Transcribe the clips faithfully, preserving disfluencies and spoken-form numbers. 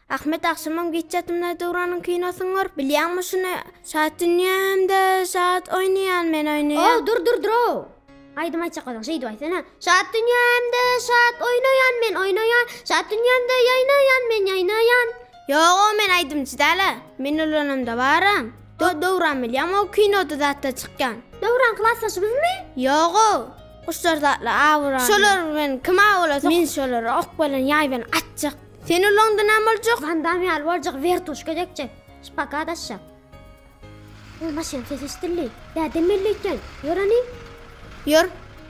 Ahmet akşamam geçecektimler Dowran'ın kinosunu görüp biliyor musun? Saat dünyamda saat oynayan men oynayan. Oh dur dur dur. Aydım aytacak olan şeydi aytsana. Saat dünyamda saat oynayan men oynayan. Saat dünyamda yaynayan men yaynayan. Yok men aydım çidala. Men olanımda varam. Do Dowran biliyor ama o kinoda zaten çıkan. Dowran klasslaşımız mı? Yok o. Kuşlar zatla avran. Şolar ben kima olasa. Men şolar ok bilen yay ben atacak. Sen ulanda nam olacak? Van Damme al varacak vertuş gedekçe. Spaka daşşak. O maşin sesi stilli. Ya demelliyken. Yorani. Yor.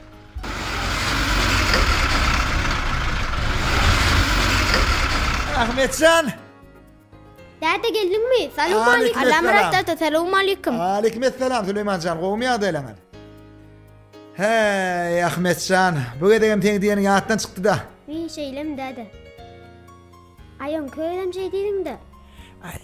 Ahmetcan. Dede geldin mi? Salam aleyküm. Alamrat selam aleyküm. Aleykümselam Süleymancan. Qowmi adaylaman. Hey Ahmetcan. Bu gedegem teň diýeni ýatdan çykdy da. Bir şeylem dede. Ayam köylem şey dedim de. Ay.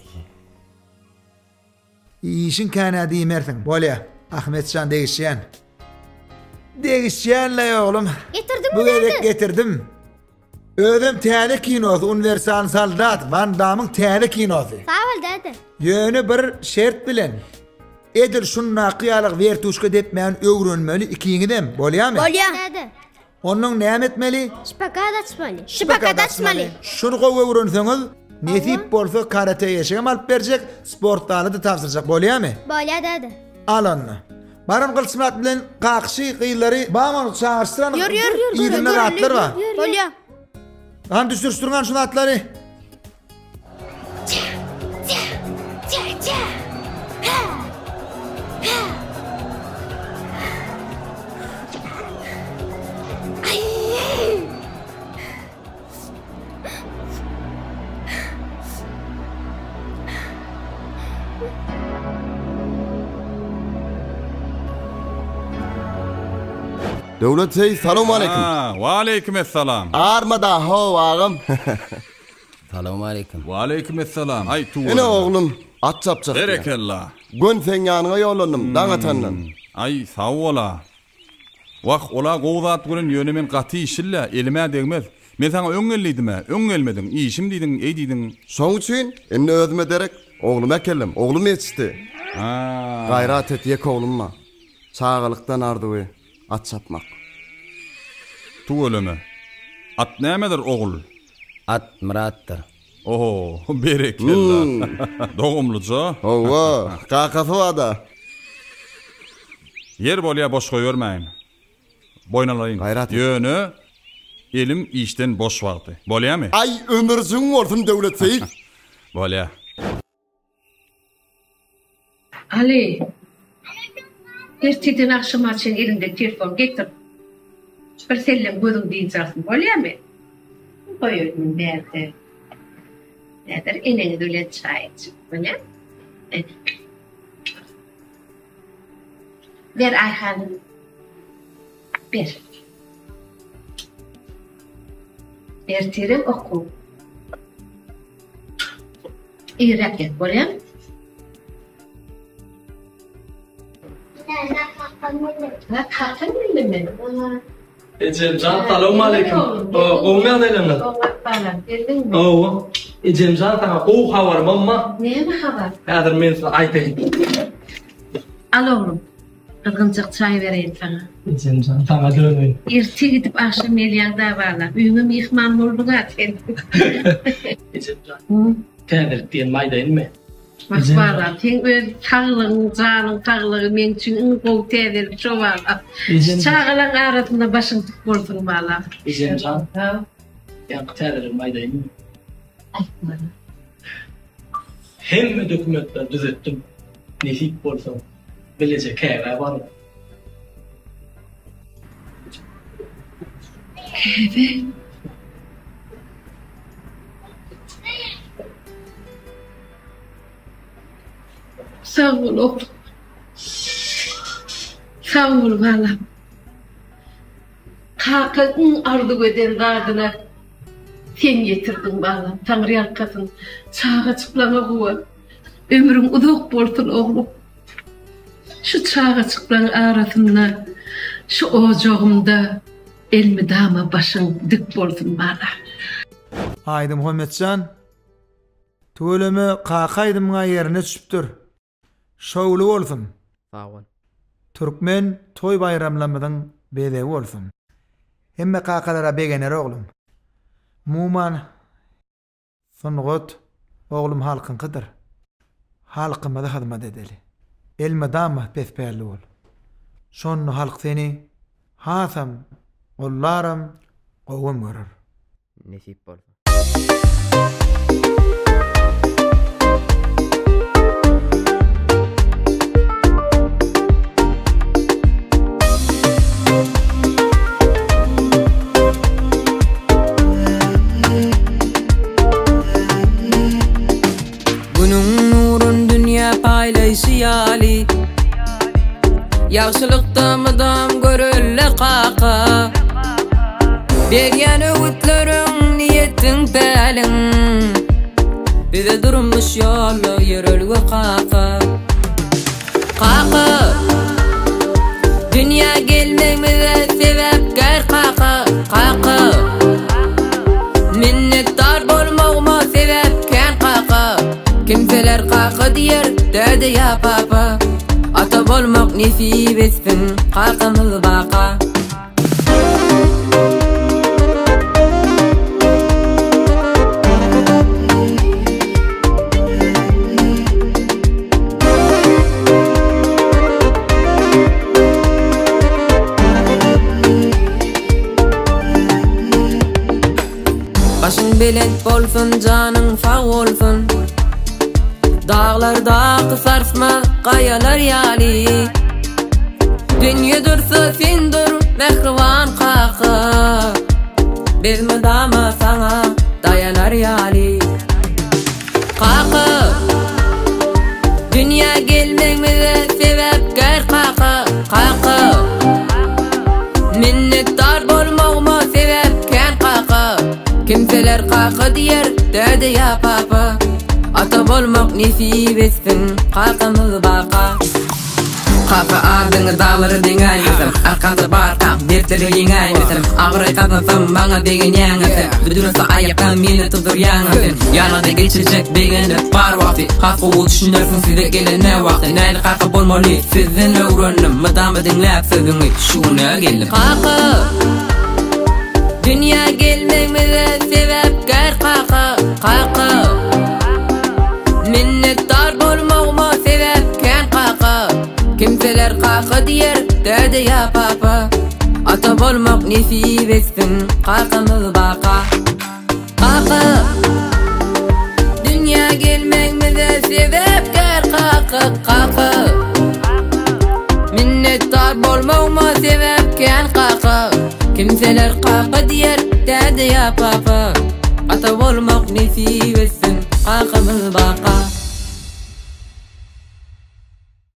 İşin kana diýmersiň. Bolýa. Ahmetcan degişýän. Degişýänle oğlum. Getirdim Bu mi dede? gedek getirdim. Özüm täze kinosu Universal Saldat Van Damme'ın täze kinosu. Sağ ol dede. Ýöne bir şert bilen. Edir şunna qiyalyk vertuşka dep men öwrenmeli ikiňidem. Bolýarmy? Bolýa. Dede. Onun näme etmeli? Spaka daşmaly. Şipaka daşmaly. Şunu gowy öwrenseňiz, nesip bolsa karate ýeşegem alyp berjek, sport daly da tapsyrjak. Bolýarmy? Bolýa dede. Al onu. Barın kılçımlat bilen kakşı kıyıları bağmanı çağırıştıran Yor yor yor. ýerinden atlar var. Bolýa. Han düşürstürgen şunu atları. Döwlet Sey, salamu aleyküm. Ha, wa aleykümselam. Armada ho ağam. Salamu aleyküm. Wa aleykümselam. Ay tu. Ene oğlum, at çapçak. Berekellah. Gön sen ýanyňa ýolandım, daň atandan. Ay sağ ola. Waq ola gowzat bilen ýönemen gaty işille elime degmez. Men sana öňelliydime, öňelmedin. İşim diýdiň, ey diýdiň. Şoň üçin enne özüme derek oğluma kellim. Oğlum yetişdi. Ha. Gayrat et yek oğlumma. Çağalykdan ardyby at çapmak. Tu öleme. At nämedir oğul? At Murat'tır. Oho, berekellah. Dogumluca. Owa, kakafy wada. Yer bolýa boş goýurmaýyn. Boýnalaryň. Gayrat et. Ýöne elim işten boş wagty. Bolýarmy? Ay ömürjüň bolsun Döwlet Sey. Bolýa. Ali. Erteden akşam açın elinde telefon getir. Bir sellem gözüm diýjaksın, bolýarmy? Koyuyorum berde. Nedir? Eneni dölen çay iç. Bolýar? Ver Ayhan'ım. Ver. Ertiren oku. İrak et, bolýarmy? Ne kalkan mi? Ecemcan, salamu aleyküm. Qowmi adaylaman. Oo, Ecemcan, sana qow habar mamma. Neme haber? Häzir men size aýtaýyn. Al oğlum. Kızgınçık çay vereyim sana. Ecemcan, sana dönüň. Erti gidip akşam elýagda barlar. Üýüňe mihman bolduňa sen. Ecemcan. Täzir diýen maýdaýynmy? Bak barlar, sen öz taglyň, janyň taglygy men üçin iň gowy täzir şo barlar. Çağılan arasında başyň tuk bolsun barlar. Ecemcan. Ha. Ýa täzir maýdaýynmy? Aýtma. Hemme dokumentler düzeltdim. Nesip bolsa bilecek käre bar. Käbe. Sağ ol oğlum. Sağ ol balam. Kaka'nın ardı öden gardına sen getirdin balam. Tanrı arkasın. Çağa çıplama buva. Ömrün uzak bolsun oğlum. Şu çağa çıplan arasında, şu ocağımda elmi dama başın dik bolsun balam. Haydi Muhammedcan. Tölemi qaqaydymga ýerine düşüpdir. Şowly bolsun. Sağ ol. Türkmen toy bayramlamydyň bedegi bolsun. Hemme qaqalara begener oglum. Muman Sungot oglum halkynkydyr. Halkyma da hyzmat edeli. Elme dama pesperli bol. Şonu halk seni hasam gollaram gowum görür. Nesip bolsun. Paylaşıyali Yaxşılıkta mıdam görüller qaqa Bergen öğütlerin niyetin pelin Bize durmuş yolu yürülgü qaqa Qaqa Dünya gelmemize sebep gel qaqa Qaqa Minnettar bolmağıma sebep ken qaqa Kimseler qaqa diyer däde ya papa Ata bolmak nesip etsin qaqamız baqa Başın belent bolsun canın sağ olsun Dağlarda sarsma qayalar yali Dünya dursa sen dur mehriban qaqa Bezme dama sana dayanar yali Qaqa Dünya gelmemize sebep gel qaqa Qaqa Minnettar bolmağıma sebep ken qaqa Kimseler qaqa diyer däde ya papa Ata bolmak nesip etsin qaqamız baqa Qaqa adyňy dağları diňäýmesim Arkanda barqa dertleri diňäýmesim Agry kazansam bana degen ýaňasy Düdürse aýapdan meni tutur ýaňasy Ýanada geçirecek begende bar wagty Haqqy düşünersin size gelene wagty Näli qaqa bolmaly sizden öwrendim Mydam diňläp sözüňi şuna geldim Qaqa Dünya gelmemize sebep gel qaqa Qaqa Minnettar bolmağıma sebep ken qaqa Kimseler qaqa diyer däde ya papa Ata bolmak nesip etsin qaqamız baqa Qaqa Dünya gelmemize sebep gel qaqa Qaqa Minnettar bolmağıma sebep ken qaqa Kimseler qaqa diyer däde ya papa Ata bolmak nesip etsin qaqamız baqa